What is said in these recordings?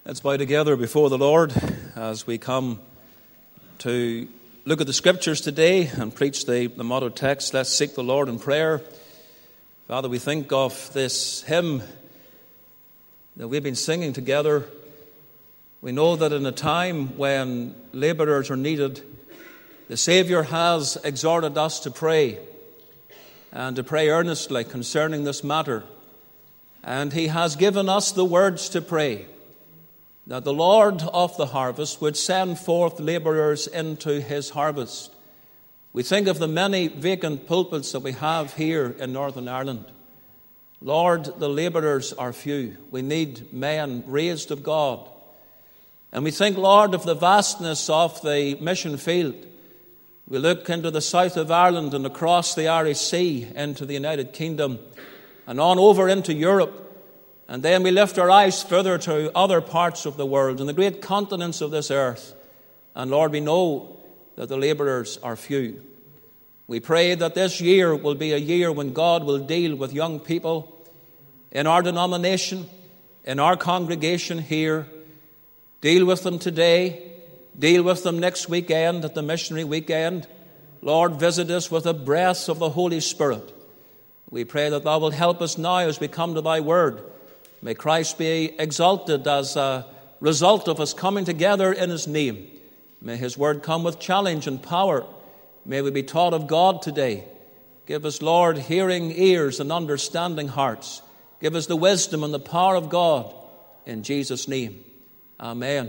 Let's bow together before the Lord as we come to look at the Scriptures today and preach the motto text. Let's seek the Lord in prayer. Father, we think of this hymn that we've been singing together. We know that in a time when labourers are needed, the Saviour has exhorted us to pray and to pray earnestly concerning this matter. And He has given us the words to pray, that the Lord of the harvest would send forth labourers into His harvest. We think of the many vacant pulpits that we have here in Northern Ireland. Lord, the labourers are few. We need men raised of God. And we think, Lord, of the vastness of the mission field. We look into the south of Ireland and across the Irish Sea into the United Kingdom and on over into Europe. And then we lift our eyes further to other parts of the world and the great continents of this earth. And Lord, we know that the labourers are few. We pray that this year will be a year when God will deal with young people in our denomination, in our congregation here. Deal with them today. Deal with them next weekend at the missionary weekend. Lord, visit us with a breath of the Holy Spirit. We pray that Thou wilt help us now as we come to Thy word. May Christ be exalted as a result of us coming together in His name. May His word come with challenge and power. May we be taught of God today. Give us, Lord, hearing ears and understanding hearts. Give us the wisdom and the power of God. In Jesus' name, amen.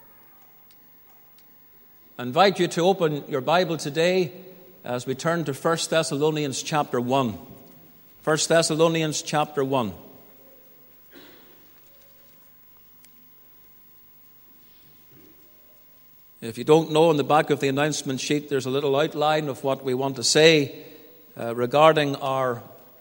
I invite you to open your Bible today as we turn to 1 Thessalonians chapter 1. 1 Thessalonians chapter 1. If you don't know, on the back of the announcement sheet, there's a little outline of what we want to say regarding our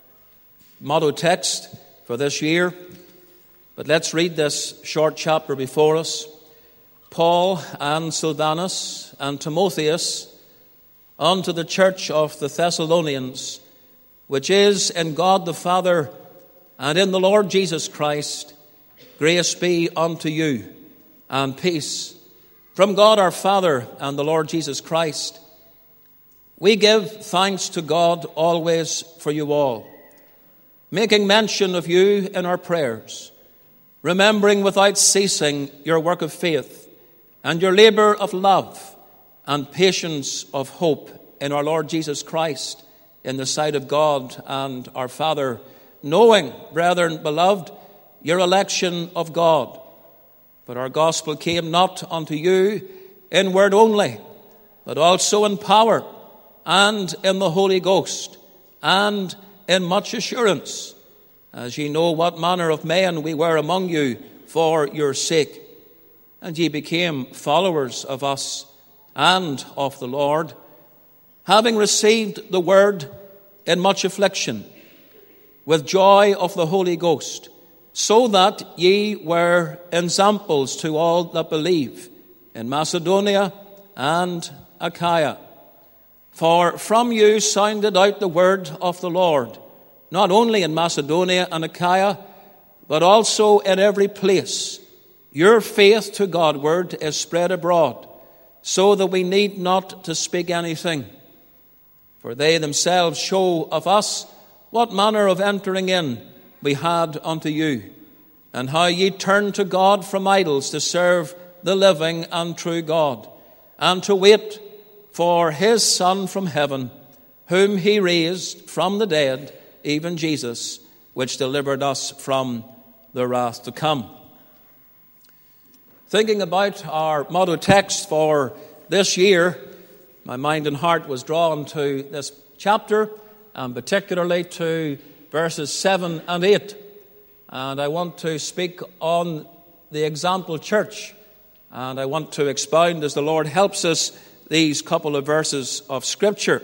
motto text for this year. But let's read this short chapter before us. Paul and Silvanus and Timotheus, unto the church of the Thessalonians, which is in God the Father and in the Lord Jesus Christ, grace be unto you and peace from God our Father and the Lord Jesus Christ. We give thanks to God always for you all, making mention of you in our prayers, remembering without ceasing your work of faith and your labour of love and patience of hope in our Lord Jesus Christ in the sight of God and our Father, knowing, brethren beloved, your election of God. But our gospel came not unto you in word only, but also in power and in the Holy Ghost and in much assurance, as ye know what manner of men we were among you for your sake. And ye became followers of us and of the Lord, having received the word in much affliction, with joy of the Holy Ghost, so that ye were ensamples to all that believe in Macedonia and Achaia. For from you sounded out the word of the Lord, not only in Macedonia and Achaia, but also in every place. Your faith to Godward is spread abroad, so that we need not to speak anything. For they themselves show of us what manner of entering in we had unto you, and how ye turned to God from idols to serve the living and true God, and to wait for His Son from heaven, whom He raised from the dead, even Jesus, which delivered us from the wrath to come. Thinking about our motto text for this year, my mind and heart was drawn to this chapter, and particularly to verses 7 and 8. And I want to speak on the example church. And I want to expound, as the Lord helps us, these couple of verses of Scripture.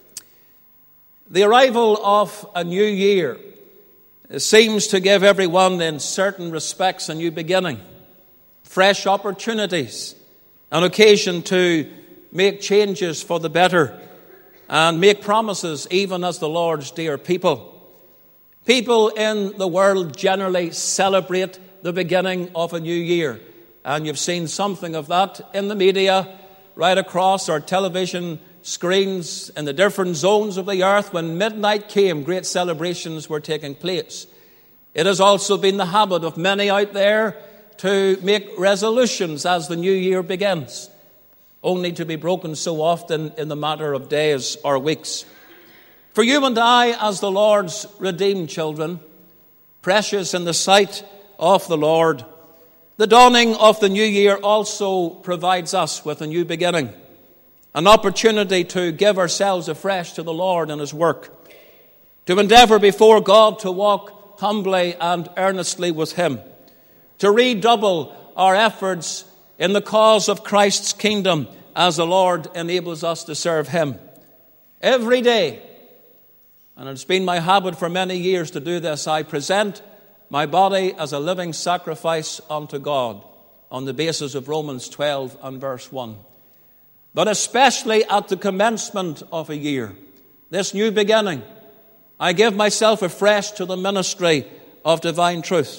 The arrival of a new year seems to give everyone, in certain respects, a new beginning, fresh opportunities, an occasion to make changes for the better and make promises even as the Lord's dear people. People in the world generally celebrate the beginning of a new year. And you've seen something of that in the media, right across our television screens in the different zones of the earth. When midnight came, great celebrations were taking place. It has also been the habit of many out there to make resolutions as the new year begins, only to be broken so often in the matter of days or weeks. For you and I, as the Lord's redeemed children, precious in the sight of the Lord, the dawning of the new year also provides us with a new beginning, an opportunity to give ourselves afresh to the Lord and His work, to endeavor before God to walk humbly and earnestly with Him, to redouble our efforts in the cause of Christ's kingdom as the Lord enables us to serve Him. Every day, and it's been my habit for many years to do this, I present my body as a living sacrifice unto God on the basis of Romans 12 and verse 1. But especially at the commencement of a year, this new beginning, I give myself afresh to the ministry of divine truth.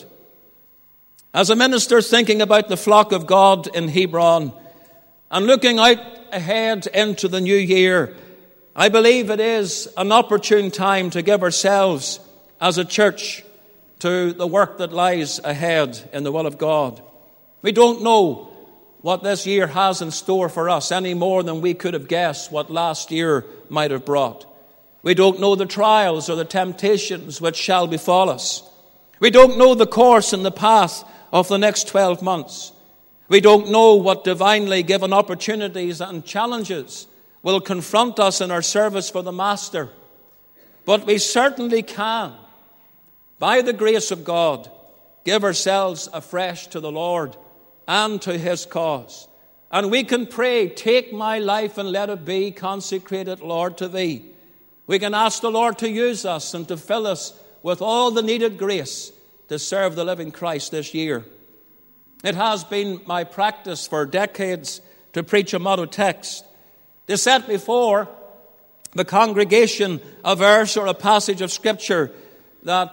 As a minister thinking about the flock of God in Hebron and looking out ahead into the new year, I believe it is an opportune time to give ourselves as a church to the work that lies ahead in the will of God. We don't know what this year has in store for us any more than we could have guessed what last year might have brought. We don't know the trials or the temptations which shall befall us. We don't know the course and the path of the next 12 months. We don't know what divinely given opportunities and challenges will confront us in our service for the Master. But we certainly can, by the grace of God, give ourselves afresh to the Lord and to His cause. And we can pray, take my life and let it be consecrated, Lord, to Thee. We can ask the Lord to use us and to fill us with all the needed grace to serve the living Christ this year. It has been my practice for decades to preach a motto text, to set before the congregation a verse or a passage of Scripture that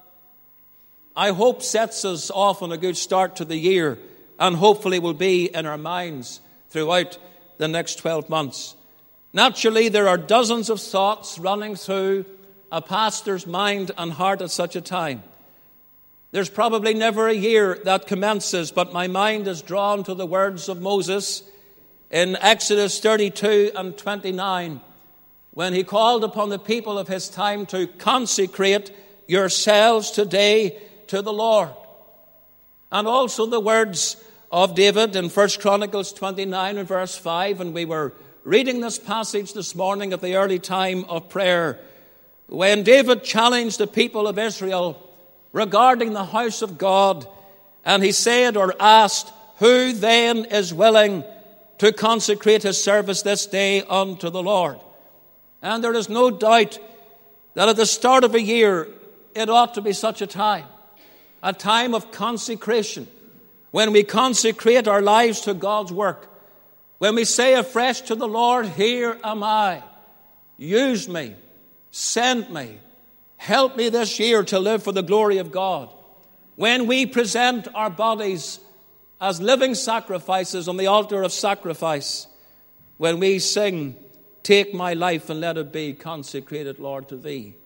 I hope sets us off on a good start to the year and hopefully will be in our minds throughout the next 12 months. Naturally, there are dozens of thoughts running through a pastor's mind and heart at such a time. There's probably never a year that commences, but my mind is drawn to the words of Moses in Exodus 32 and 29, when he called upon the people of his time to consecrate yourselves today to the Lord. And also the words of David in 1 Chronicles 29 and verse 5, and we were reading this passage this morning at the early time of prayer, when David challenged the people of Israel regarding the house of God, and he said or asked, who then is willing to consecrate his service this day unto the Lord? And there is no doubt that at the start of a year, it ought to be such a time of consecration, when we consecrate our lives to God's work, when we say afresh to the Lord, here am I, use me, send me, help me this year to live for the glory of God. When we present our bodies as living sacrifices on the altar of sacrifice, when we sing, take my life and let it be consecrated, Lord, to Thee.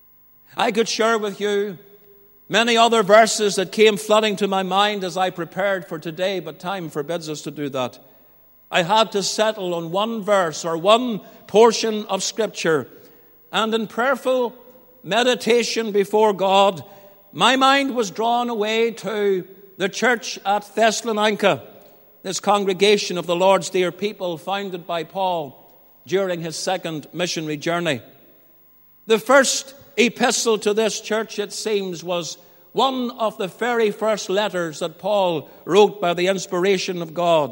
I could share with you many other verses that came flooding to my mind as I prepared for today, but time forbids us to do that. I had to settle on one verse or one portion of Scripture, and in prayerful meditation before God, my mind was drawn away to the church at Thessalonica, this congregation of the Lord's dear people founded by Paul during his second missionary journey. The first epistle to this church, it seems, was one of the very first letters that Paul wrote by the inspiration of God.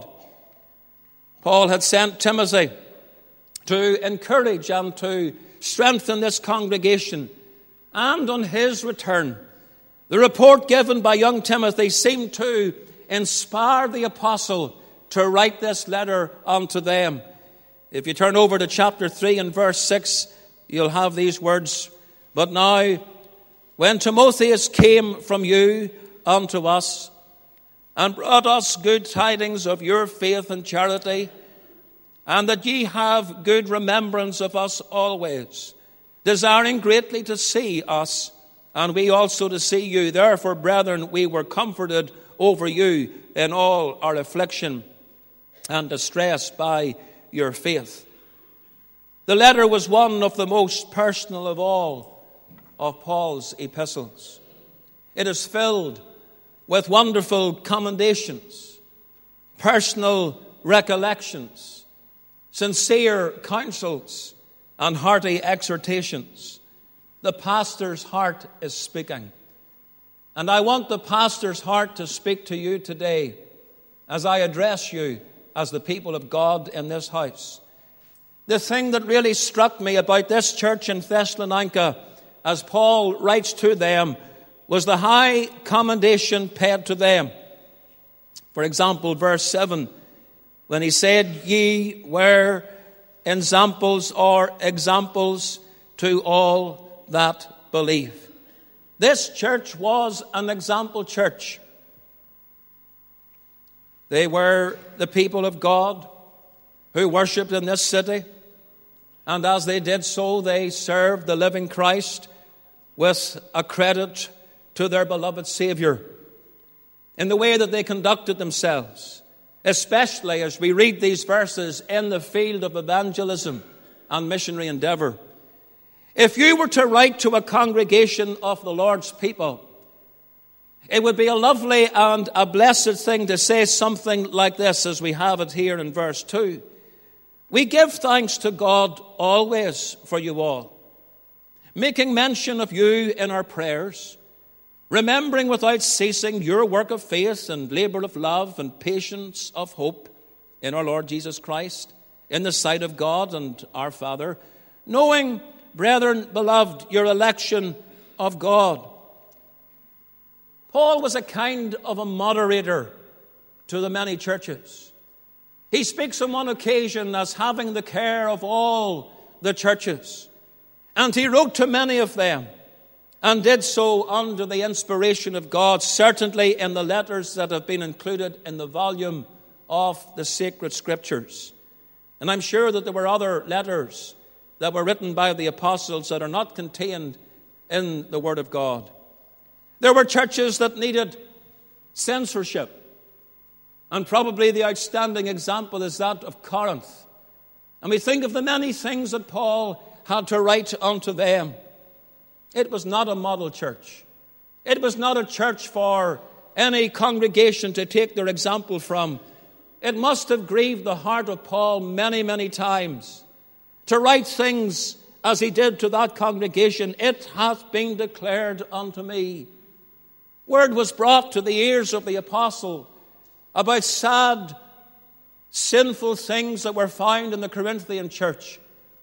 Paul had sent Timothy to encourage and to strengthen this congregation. And on his return, the report given by young Timothy seemed to inspire the apostle to write this letter unto them. If you turn over to chapter 3 and verse 6, you'll have these words. But now, when Timotheus came from you unto us, and brought us good tidings of your faith and charity, and that ye have good remembrance of us always, desiring greatly to see us, and we also to see you. Therefore, brethren, we were comforted over you in all our affliction and distress by your faith. The letter was one of the most personal of all of Paul's epistles. It is filled with wonderful commendations, personal recollections, sincere counsels, and hearty exhortations. The pastor's heart is speaking. And I want the pastor's heart to speak to you today as I address you as the people of God in this house. The thing that really struck me about this church in Thessalonica, as Paul writes to them, was the high commendation paid to them. For example, verse 7, when he said, ye were ensamples or examples to all that believe. This church was an example church. They were the people of God who worshipped in this city, and as they did so, they served the living Christ with a credit to their beloved Savior in the way that they conducted themselves, especially as we read these verses in the field of evangelism and missionary endeavor. If you were to write to a congregation of the Lord's people, it would be a lovely and a blessed thing to say something like this, as we have it here in verse 2. We give thanks to God always for you all, making mention of you in our prayers, remembering without ceasing your work of faith and labor of love and patience of hope in our Lord Jesus Christ, in the sight of God and our Father, knowing, brethren, beloved, your election of God. Paul was a kind of a moderator to the many churches. He speaks on one occasion as having the care of all the churches. And he wrote to many of them and did so under the inspiration of God, certainly in the letters that have been included in the volume of the sacred scriptures. And I'm sure that there were other letters that were written by the apostles that are not contained in the Word of God. There were churches that needed censorship. And probably the outstanding example is that of Corinth. And we think of the many things that Paul had to write unto them. It was not a model church. It was not a church for any congregation to take their example from. It must have grieved the heart of Paul many, many times to write things as he did to that congregation. It hath been declared unto me. Word was brought to the ears of the apostle about sad, sinful things that were found in the Corinthian church.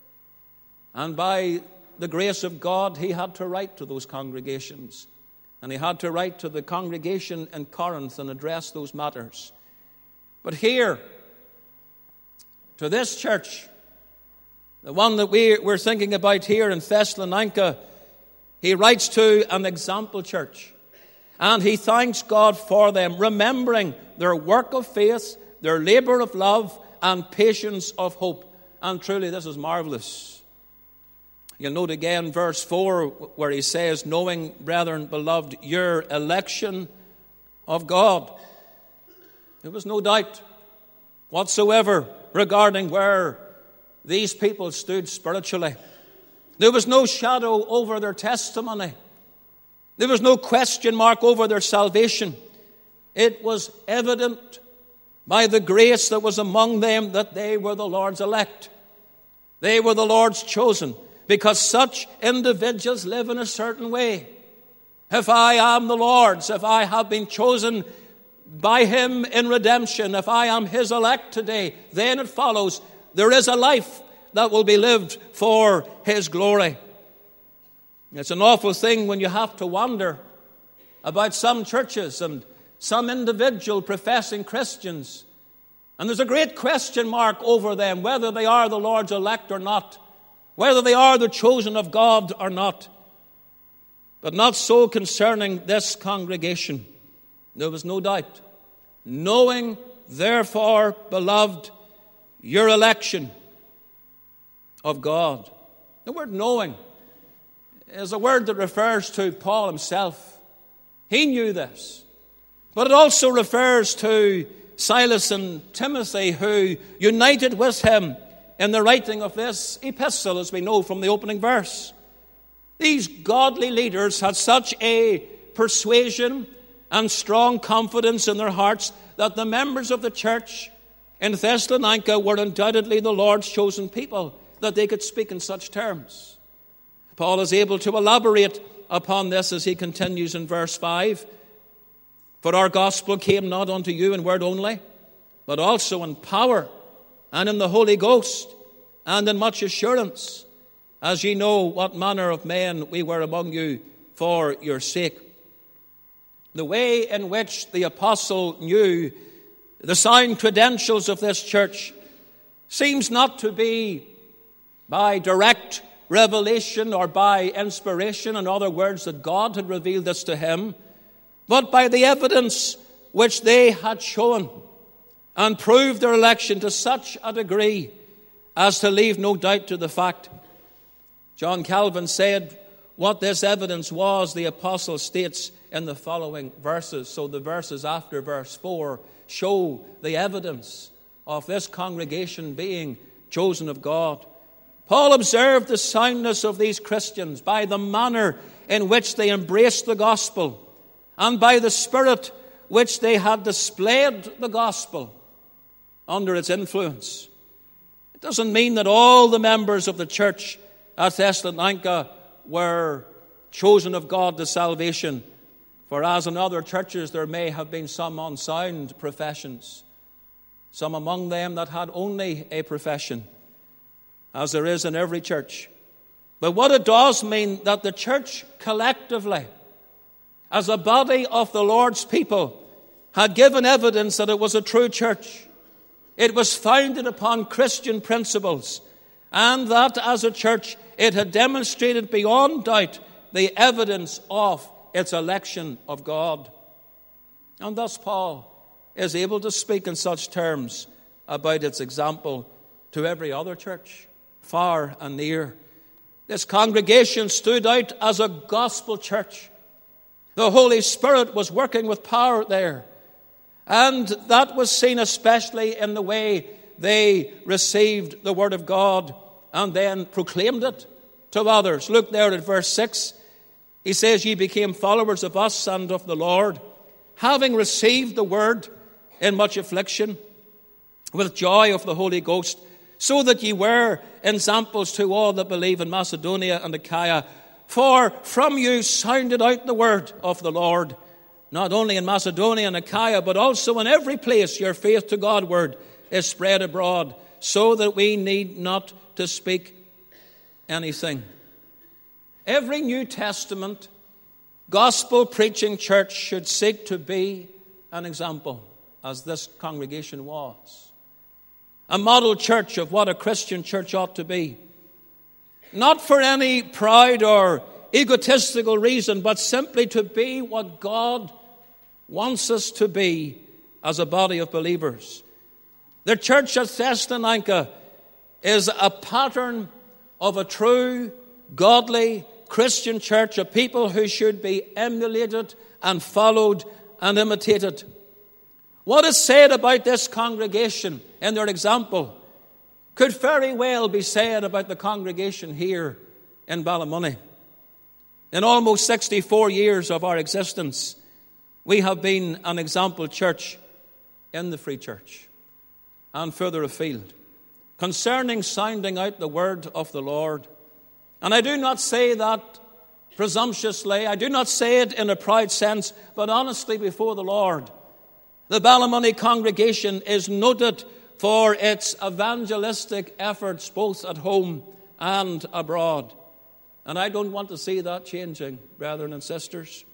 And by the grace of God, he had to write to those congregations. And he had to write to the congregation in Corinth and address those matters. But here, to this church, the one that we're thinking about here in Thessalonica, he writes to an example church. And he thanks God for them, remembering their work of faith, their labor of love, and patience of hope. And truly, this is marvelous. You'll note again verse 4 where he says, knowing, brethren, beloved, your election of God. There was no doubt whatsoever regarding where these people stood spiritually. There was no shadow over their testimony. There was no question mark over their salvation. It was evident by the grace that was among them that they were the Lord's elect. They were the Lord's chosen, because such individuals live in a certain way. If I am the Lord's, if I have been chosen by him in redemption, if I am his elect today, then it follows there is a life that will be lived for his glory. It's an awful thing when you have to wonder about some churches and some individual professing Christians. And there's a great question mark over them, whether they are the Lord's elect or not, whether they are the chosen of God or not. But not so concerning this congregation. There was no doubt knowing, therefore, beloved, your election of God. The word knowing is a word that refers to Paul himself. He knew this. But it also refers to Silas and Timothy, who united with him in the writing of this epistle, as we know from the opening verse. These godly leaders had such a persuasion and strong confidence in their hearts that the members of the church in Thessalonica were undoubtedly the Lord's chosen people, that they could speak in such terms. Paul is able to elaborate upon this as he continues in verse 5. For our gospel came not unto you in word only, but also in power and in the Holy Ghost and in much assurance, as ye know what manner of men we were among you for your sake. The way in which the apostle knew the sound credentials of this church seems not to be by direct revelation or by inspiration, in other words, that God had revealed this to him, but by the evidence which they had shown and proved their election to such a degree as to leave no doubt to the fact. John Calvin said what this evidence was, the apostle states in the following verses. So the verses after verse 4 show the evidence of this congregation being chosen of God. Paul observed the soundness of these Christians by the manner in which they embraced the gospel and by the spirit which they had displayed the gospel under its influence. It doesn't mean that all the members of the church at Thessalonica were chosen of God to salvation, for as in other churches there may have been some unsound professions, some among them that had only a profession, as there is in every church. But what it does mean that the church collectively, as a body of the Lord's people, had given evidence that it was a true church. It was founded upon Christian principles, and that as a church it had demonstrated beyond doubt the evidence of its election of God. And thus Paul is able to speak in such terms about its example to every other church, far and near. This congregation stood out as a gospel church. The Holy Spirit was working with power there. And that was seen especially in the way they received the Word of God and then proclaimed it to others. Look there at verse 6. He says, ye became followers of us and of the Lord, having received the Word in much affliction, with joy of the Holy Ghost, so that ye were ensamples to all that believe in Macedonia and Achaia. For from you sounded out the word of the Lord, not only in Macedonia and Achaia, but also in every place your faith to Godward is spread abroad, so that we need not to speak anything. Every New Testament gospel-preaching church should seek to be an example, as this congregation was. A model church of what a Christian church ought to be. Not for any proud or egotistical reason, but simply to be what God wants us to be as a body of believers. The church at Thessalonica is a pattern of a true, godly Christian church, a people who should be emulated and followed and imitated. What is said about this congregation and their example could very well be said about the congregation here in Ballymoney. In almost 64 years of our existence, we have been an example church in the Free Church and further afield concerning sounding out the word of the Lord. And I do not say that presumptuously. I do not say it in a proud sense, but honestly before the Lord. The Ballymoney congregation is noted for its evangelistic efforts both at home and abroad. And I don't want to see that changing, brethren and sisters.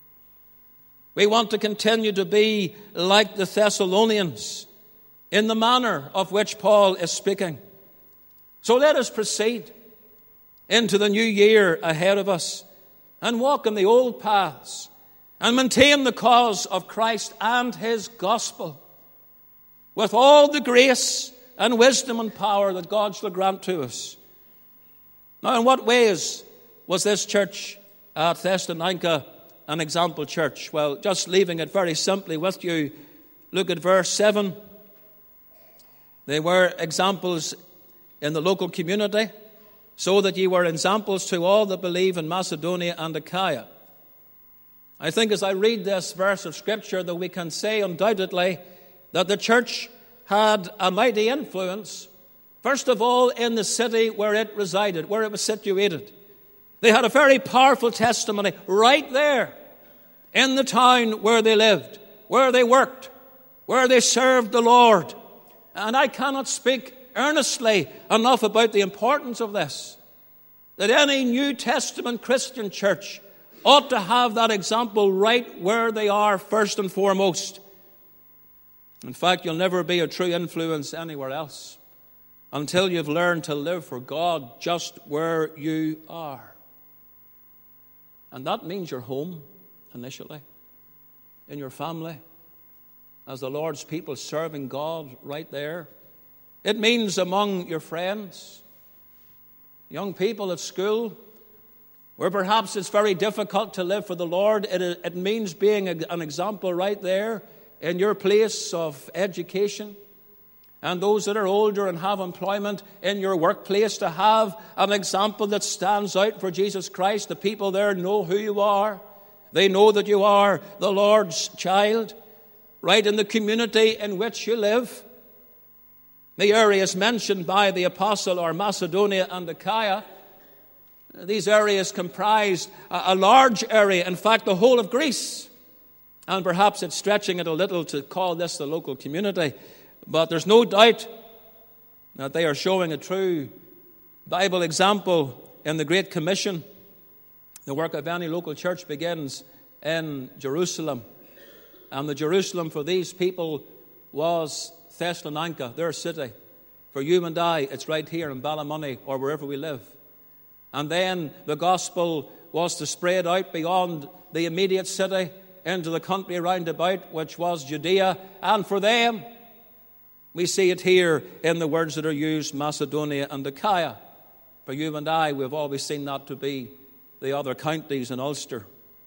We want to continue to be like the Thessalonians in the manner of which Paul is speaking. So let us proceed into the new year ahead of us and walk in the old paths and maintain the cause of Christ and his gospel with all the grace and wisdom and power that God shall grant to us. Now, in what ways was this church at Thessalonica an example church? Well, just leaving it very simply with you, look at verse 7. They were examples in the local community, so that ye were examples to all that believe in Macedonia and Achaia. I think as I read this verse of Scripture that we can say undoubtedly that the church had a mighty influence, first of all, in the city where it resided, where it was situated. They had a very powerful testimony right there in the town where they lived, where they worked, where they served the Lord. And I cannot speak earnestly enough about the importance of this, that any New Testament Christian church ought to have that example right where they are first and foremost. In fact, you'll never be a true influence anywhere else until you've learned to live for God just where you are. And that means your home initially, in your family, as the Lord's people serving God right there. It means among your friends, young people at school, where perhaps it's very difficult to live for the Lord. It means being an example right there in your place of education. And those that are older and have employment in your workplace, to have an example that stands out for Jesus Christ. The people there know who you are. They know that you are the Lord's child, right in the community in which you live. The areas mentioned by the apostle are Macedonia and Achaia. These areas comprised a large area, in fact, the whole of Greece. And perhaps it's stretching it a little to call this the local community. But there's no doubt that they are showing a true Bible example in the Great Commission. The work of any local church begins in Jerusalem. And the Jerusalem for these people was Thessalonica, their city. For you and I, it's right here in Ballymoney or wherever we live. And then the gospel was to spread out beyond the immediate city into the country round about, which was Judea. And for them, we see it here in the words that are used, Macedonia and Achaia. For you and I, we've always seen that to be the other counties in Ulster.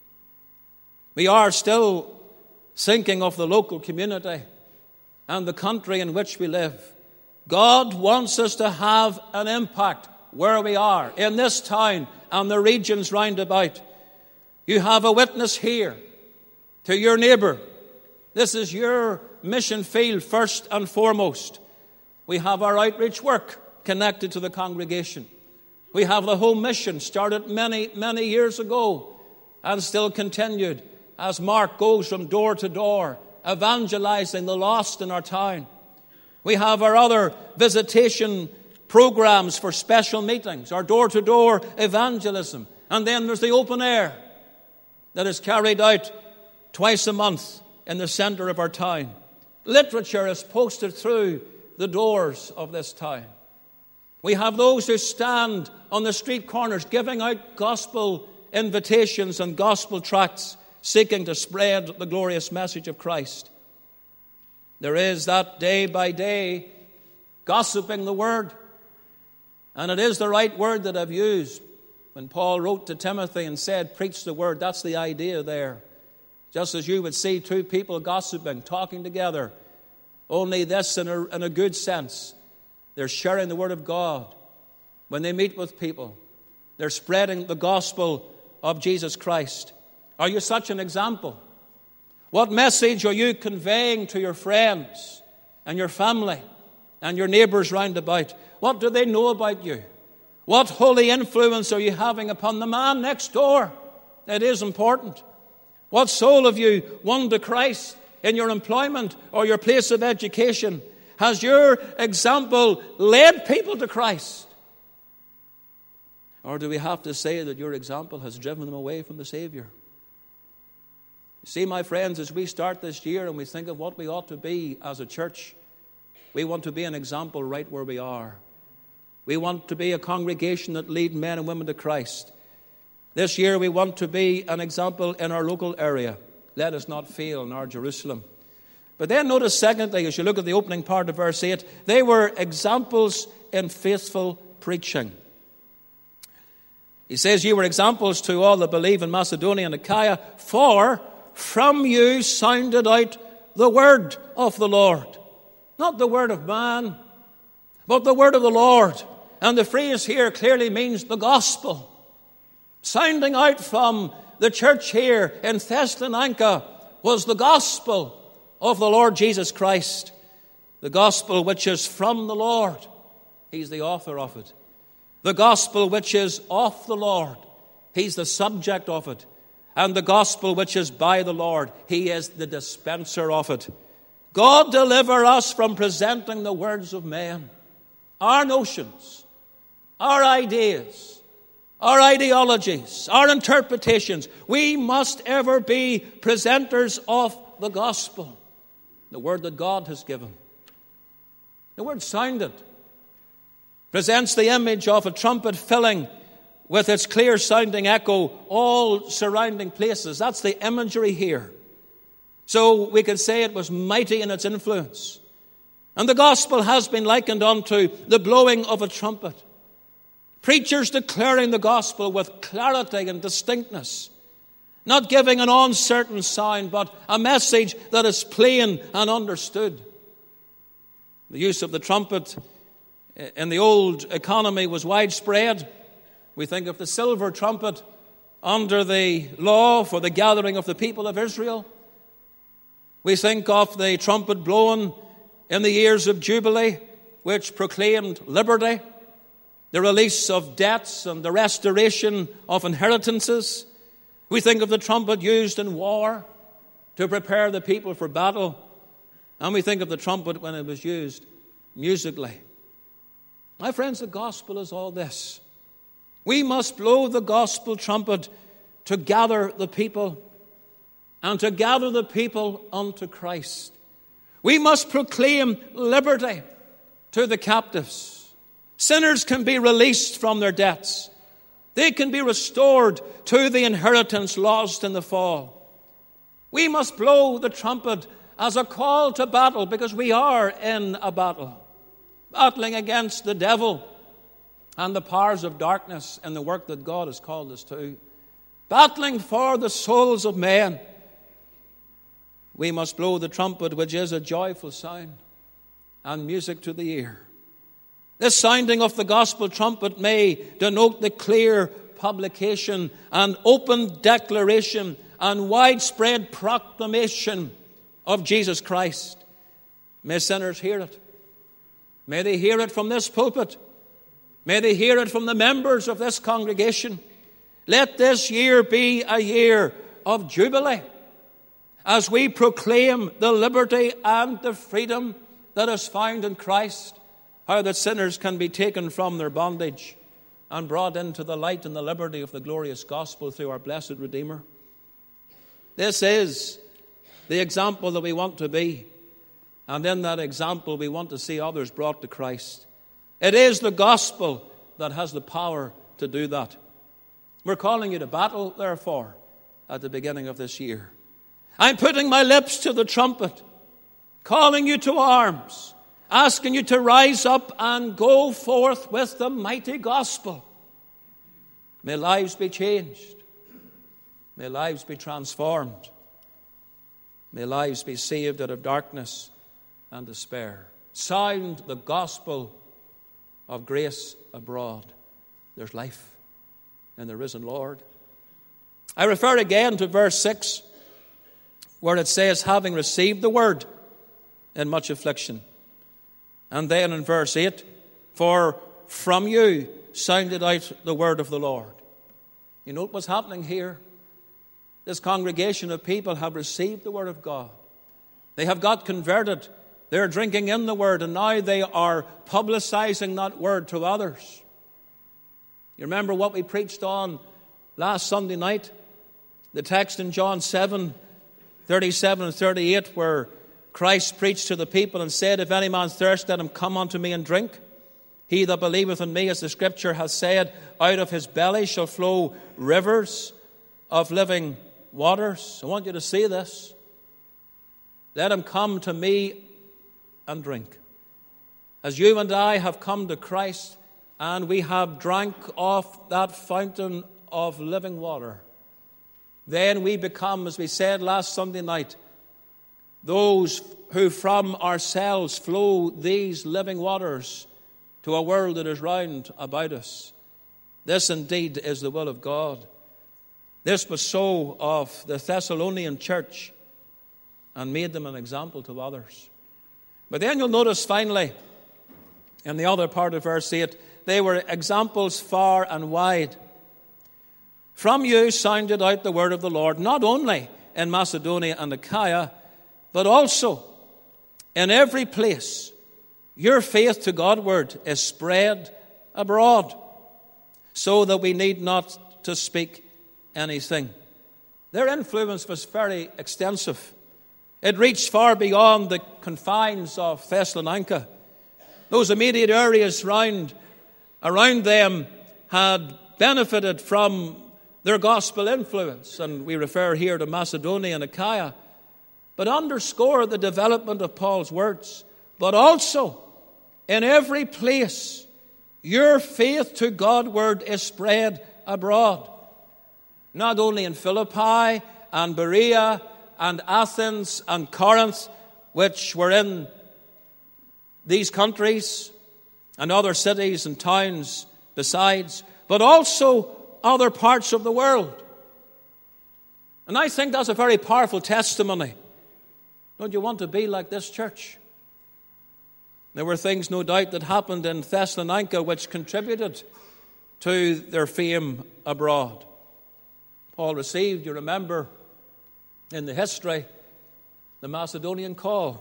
We are still thinking of the local community and the country in which we live. God wants us to have an impact where we are, in this town and the regions round about. You have a witness here to your neighbour. This is your mission field first and foremost. We have our outreach work connected to the congregation. We have the home mission started many, many years ago and still continued as Mark goes from door to door evangelizing the lost in our town. We have our other visitation programs for special meetings, our door-to-door evangelism. And then there's the open air that is carried out twice a month in the center of our town. Literature is posted through the doors of this town. We have those who stand on the street corners giving out gospel invitations and gospel tracts, seeking to spread the glorious message of Christ. There is that day by day gossiping the word. And it is the right word that I've used. When Paul wrote to Timothy and said, preach the word, that's the idea there. Just as you would see two people gossiping, talking together, only this in a good sense. They're sharing the word of God. When they meet with people, they're spreading the gospel of Jesus Christ. Are you such an example? What message are you conveying to your friends and your family and your neighbours round about? What do they know about you? What holy influence are you having upon the man next door? It is important. What soul have you won to Christ in your employment or your place of education? Has your example led people to Christ? Or do we have to say that your example has driven them away from the Savior? You see, my friends, as we start this year and we think of what we ought to be as a church, we want to be an example right where we are. We want to be a congregation that lead men and women to Christ. This year we want to be an example in our local area. let us not fail in our Jerusalem. But then notice, secondly, as you look at the opening part of verse 8, they were examples in faithful preaching. He says, "You were examples to all that believe in Macedonia and Achaia, for from you sounded out the word of the Lord." Not the word of man, but the word of the Lord. And the phrase here clearly means the gospel. Sounding out from the church here in Thessalonica was the gospel of the Lord Jesus Christ. The gospel which is from the Lord. He's the author of it. The gospel which is of the Lord. He's the subject of it. And the gospel which is by the Lord. He is the dispenser of it. God deliver us from presenting the words of men, our notions, our ideas, our ideologies, our interpretations. We must ever be presenters of the gospel, the word that God has given. The word sounded presents the image of a trumpet filling with its clear-sounding echo all surrounding places. That's the imagery here. So we can say it was mighty in its influence. And the gospel has been likened unto the blowing of a trumpet. Preachers declaring the gospel with clarity and distinctness, not giving an uncertain sound, but a message that is plain and understood. The use of the trumpet in the old economy was widespread. We think of the silver trumpet under the law for the gathering of the people of Israel. We think of the trumpet blown in the years of Jubilee, which proclaimed liberty, the release of debts and the restoration of inheritances. We think of the trumpet used in war to prepare the people for battle. And we think of the trumpet when it was used musically. My friends, the gospel is all this. We must blow the gospel trumpet to gather the people and to gather the people unto Christ. We must proclaim liberty to the captives. Sinners can be released from their debts. They can be restored to the inheritance lost in the fall. We must blow the trumpet as a call to battle, because we are in a battle, battling against the devil and the powers of darkness in the work that God has called us to, battling for the souls of men. We must blow the trumpet, which is a joyful sound and music to the ear. This sounding of the gospel trumpet may denote the clear publication and open declaration and widespread proclamation of Jesus Christ. May sinners hear it. May they hear it from this pulpit. May they hear it from the members of this congregation. Let this year be a year of jubilee as we proclaim the liberty and the freedom that is found in Christ, how that sinners can be taken from their bondage and brought into the light and the liberty of the glorious gospel through our blessed Redeemer. This is the example that we want to be, and in that example we want to see others brought to Christ. It is the gospel that has the power to do that. We're calling you to battle, therefore, at the beginning of this year. I'm putting my lips to the trumpet, calling you to arms, asking you to rise up and go forth with the mighty gospel. May lives be changed. May lives be transformed. May lives be saved out of darkness and despair. Sound the gospel of grace abroad. There's life in the risen Lord. I refer again to verse 6, where it says, having received the word in much affliction. And then in verse 8, for from you sounded out the word of the Lord. You know what's happening here? This congregation of people have received the word of God. They have got converted. They're drinking in the word, and now they are publicizing that word to others. You remember what we preached on last Sunday night? The text in John 7, 37 and 38, where Christ preached to the people and said, if any man thirst, let him come unto me and drink. He that believeth in me, as the scripture hath said, out of his belly shall flow rivers of living waters. I want you to see this. Let him come to me and drink. As you and I have come to Christ and we have drank off that fountain of living water, then we become, as we said last Sunday night, those who from ourselves flow these living waters to a world that is round about us. This indeed is the will of God. This was so of the Thessalonian church and made them an example to others. But then you'll notice finally, in the other part of verse 8, they were examples far and wide. From you sounded out the word of the Lord, not only in Macedonia and Achaia, but also in every place. Your faith to Godward is spread abroad, so that we need not to speak anything. Their influence was very extensive. It reached far beyond the confines of Thessalonica. Those immediate areas around them had benefited from their gospel influence, and we refer here to Macedonia and Achaia, but underscore the development of Paul's words. But also, in every place, your faith to Godward is spread abroad. Not only in Philippi and Berea and Athens and Corinth, which were in these countries and other cities and towns besides, but also other parts of the world. And I think that's a very powerful testimony. Don't you want to be like this church? There were things, no doubt, that happened in Thessalonica which contributed to their fame abroad. Paul received, you remember, in the history, the Macedonian call.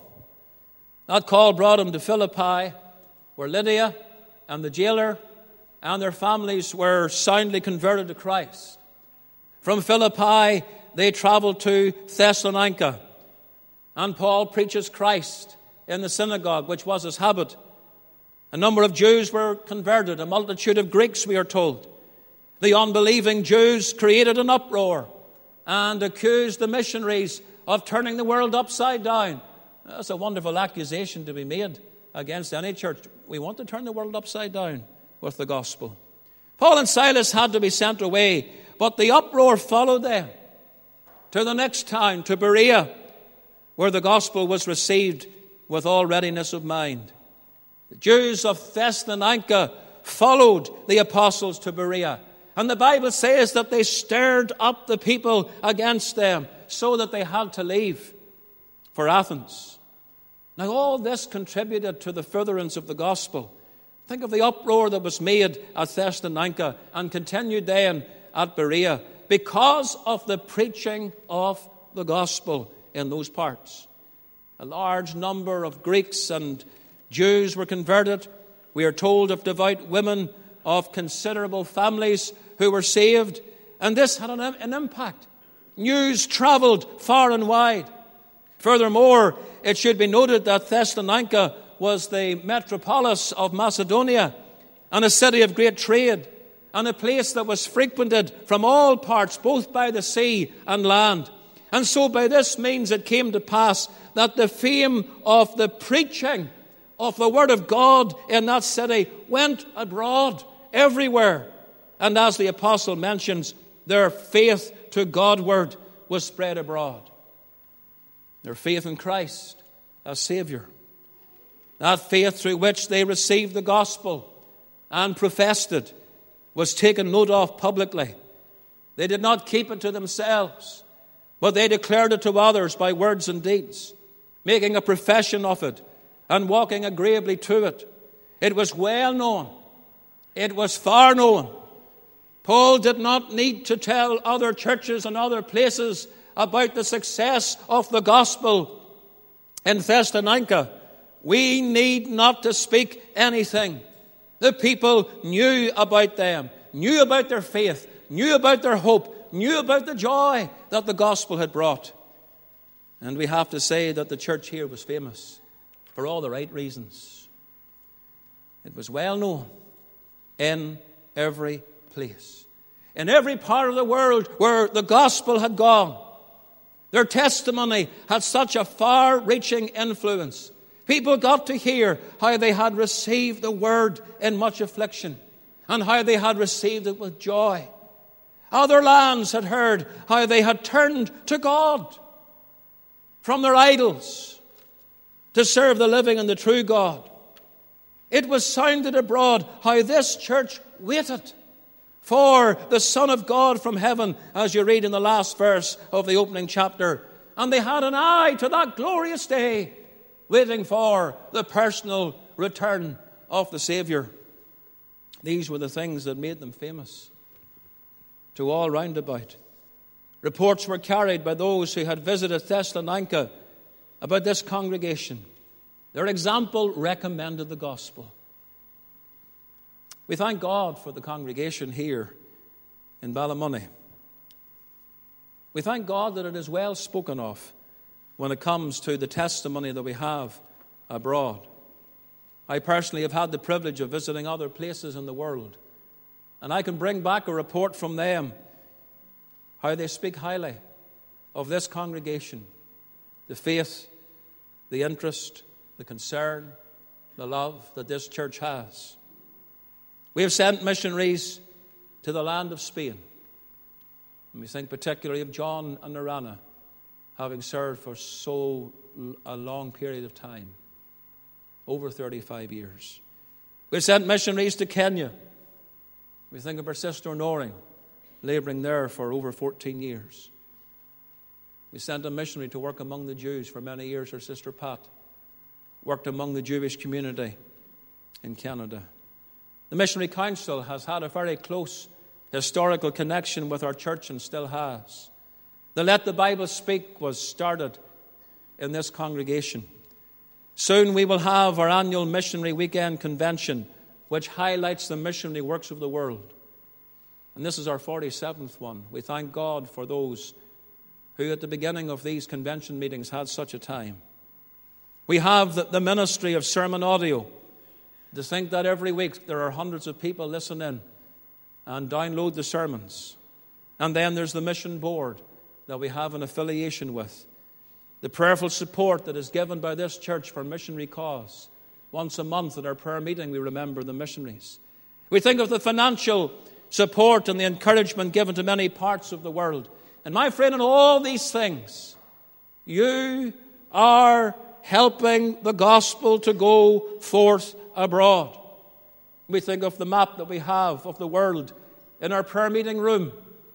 That call brought him to Philippi, where Lydia and the jailer and their families were soundly converted to Christ. From Philippi, they traveled to Thessalonica, and Paul preaches Christ in the synagogue, which was his habit. A number of Jews were converted, a multitude of Greeks, we are told. The unbelieving Jews created an uproar and accused the missionaries of turning the world upside down. That's a wonderful accusation to be made against any church. We want to turn the world upside down with the gospel. Paul and Silas had to be sent away, but the uproar followed them to the next town, to Berea, where the gospel was received with all readiness of mind. The Jews of Thessalonica followed the apostles to Berea, and the Bible says that they stirred up the people against them so that they had to leave for Athens. Now all this contributed to the furtherance of the gospel. Think of the uproar that was made at Thessalonica and continued then at Berea because of the preaching of the gospel in those parts. A large number of Greeks and Jews were converted. We are told of devout women of considerable families who were saved, and this had an impact. News traveled far and wide. Furthermore, it should be noted that Thessalonica was the metropolis of Macedonia and a city of great trade and a place that was frequented from all parts, both by the sea and land. And so by this means it came to pass that the fame of the preaching of the word of God in that city went abroad everywhere. And as the apostle mentions, their faith to Godward was spread abroad. Their faith in Christ as Savior. That faith through which they received the gospel and professed it was taken note of publicly. They did not keep it to themselves, but they declared it to others by words and deeds, making a profession of it and walking agreeably to it. It was well known. It was far known. Paul did not need to tell other churches and other places about the success of the gospel in Thessalonica. We need not to speak anything. The people knew about them, knew about their faith, knew about their hope, knew about the joy that the gospel had brought. And we have to say that the church here was famous for all the right reasons. It was well known in every place. In every part of the world where the gospel had gone, Their testimony had such a far-reaching influence. People got to hear how they had received the word in much affliction and how they had received it with joy. Other lands had heard how they had turned to God from their idols to serve the living and the true God. It was sounded abroad how this church waited for the Son of God from heaven, as you read in the last verse of the opening chapter. And they had an eye to that glorious day, waiting for the personal return of the Savior. These were the things that made them famous to all round about. Reports were carried by those who had visited Thessalonica about this congregation. Their example recommended the gospel. We thank God for the congregation here in Ballymoney. We thank God that it is well spoken of when it comes to the testimony that we have abroad. I personally have had the privilege of visiting other places in the world, and I can bring back a report from them how they speak highly of this congregation, the faith, the interest, the concern, the love that this church has. We have sent missionaries to the land of Spain. And we think particularly of John and Narana, having served for so a long period of time, over 35 years. We've sent missionaries to Kenya. We think of our sister Noring, laboring there for over 14 years. We sent a missionary to work among the Jews for many years. Our sister Pat worked among the Jewish community in Canada. The Missionary Council has had a very close historical connection with our church and still has. The Let the Bible Speak was started in this congregation. Soon we will have our annual Missionary Weekend Convention, which highlights the missionary works of the world. And this is our 47th one. We thank God for those who at the beginning of these convention meetings had such a time. We have the ministry of sermon audio. To think that every week there are hundreds of people listening and download the sermons. And then there's the mission board that we have an affiliation with. The prayerful support that is given by this church for missionary cause. Once a month at our prayer meeting we remember the missionaries. We think of the financial support and the encouragement given to many parts of the world. And my friend, in all these things, you are helping the gospel to go forth abroad. We think of the map that we have of the world in our prayer meeting room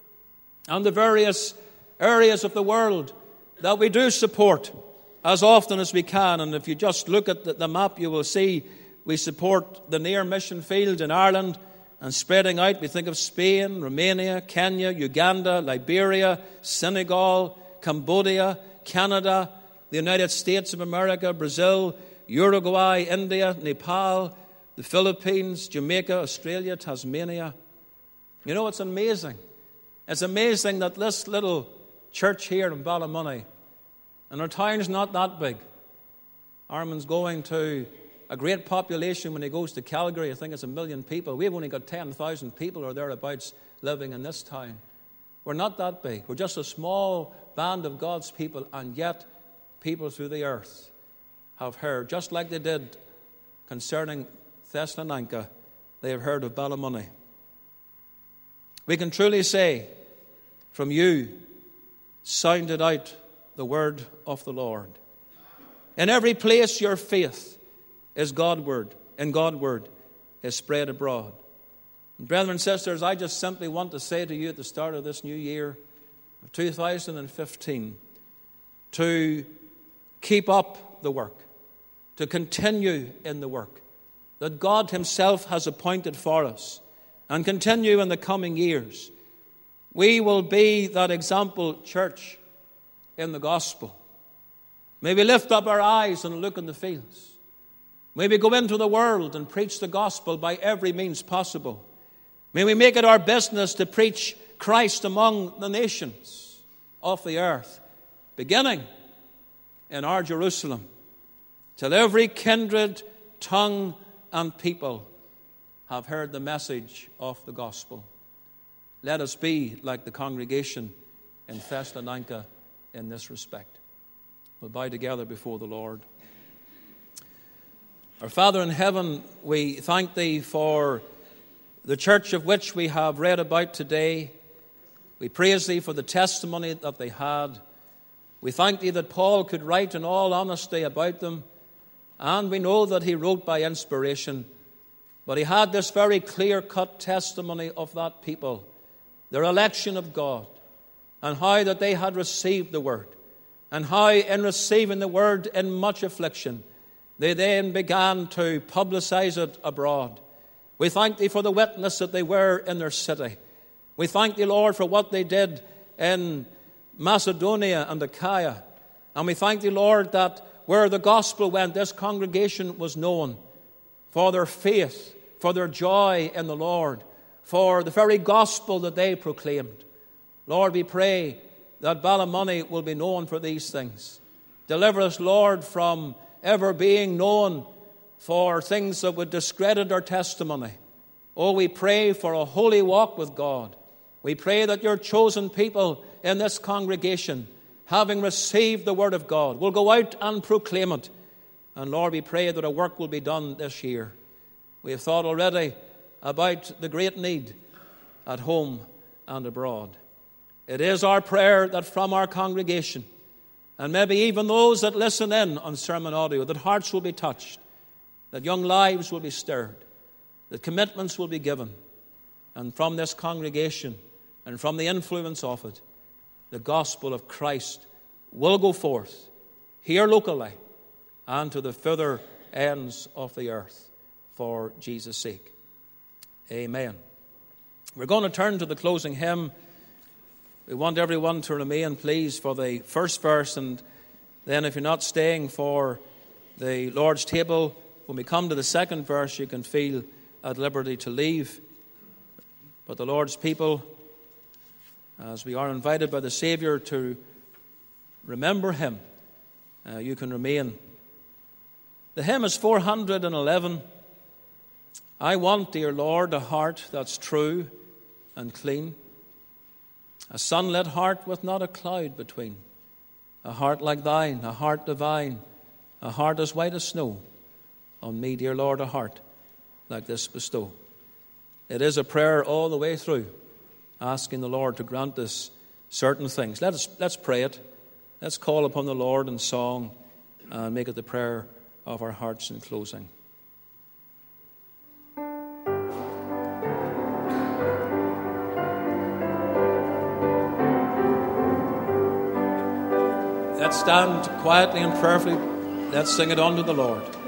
and the various areas of the world that we do support as often as we can. And if you just look at the map, you will see we support the near mission field in Ireland, and spreading out, we think of Spain, Romania, Kenya, Uganda, Liberia, Senegal, Cambodia, Canada, the United States of America, Brazil, Uruguay, India, Nepal, the Philippines, Jamaica, Australia, Tasmania. You know, it's amazing. It's amazing that this little church here in Ballymoney, and our town's not that big. Armin's going to a great population when he goes to Calgary. I think it's 1 million people. We've only got 10,000 people or thereabouts living in this town. We're not that big. We're just a small band of God's people, and yet people through the earth have heard, just like they did concerning Thessalonica, they have heard of Ballymoney. We can truly say, from you sounded out the word of the Lord. In every place your faith is Godward, and Godward is spread abroad. And brethren and sisters, I just simply want to say to you at the start of this new year of 2015, to keep up the work, to continue in the work that God himself has appointed for us, and continue in the coming years. We will be that example church in the gospel. May we lift up our eyes and look in the fields. May we go into the world and preach the gospel by every means possible. May we make it our business to preach Christ among the nations of the earth, beginning in our Jerusalem, till every kindred, tongue, and people have heard the message of the gospel. Let us be like the congregation in Thessalonica in this respect. We'll bow together before the Lord. Our Father in heaven, we thank Thee for the church of which we have read about today. We praise Thee for the testimony that they had. We thank Thee that Paul could write in all honesty about them, and we know that he wrote by inspiration. But he had this very clear-cut testimony of that people, their election of God, and how that they had received the Word, and how in receiving the Word in much affliction, they then began to publicize it abroad. We thank Thee for the witness that they were in their city. We thank Thee, Lord, for what they did in Macedonia and Achaia. And we thank Thee, Lord, that where the gospel went, this congregation was known for their faith, for their joy in the Lord, for the very gospel that they proclaimed. Lord, we pray that Ballymoney will be known for these things. Deliver us, Lord, from ever being known for things that would discredit our testimony. Oh, we pray for a holy walk with God. We pray that Your chosen people in this congregation, having received the Word of God, will go out and proclaim it. And Lord, we pray that a work will be done this year. We have thought already about the great need at home and abroad. It is our prayer that from our congregation, and maybe even those that listen in on sermon audio, that hearts will be touched, that young lives will be stirred, that commitments will be given, and from this congregation and from the influence of it, the gospel of Christ will go forth here locally and to the further ends of the earth for Jesus' sake. Amen. We're going to turn to the closing hymn. We want everyone to remain, please, for the first verse, and then if you're not staying for the Lord's table, when we come to the second verse, you can feel at liberty to leave. But the Lord's people, as we are invited by the Savior to remember Him, you can remain. The hymn is 411. I want, dear Lord, a heart that's true and clean, a sunlit heart with not a cloud between, a heart like Thine, a heart divine, a heart as white as snow. On me, dear Lord, a heart like this bestow. It is a prayer all the way through, asking the Lord to grant us certain things. Let's pray it. Let's call upon the Lord in song and make it the prayer of our hearts in closing. Let's stand quietly and prayerfully. Let's sing it unto the Lord.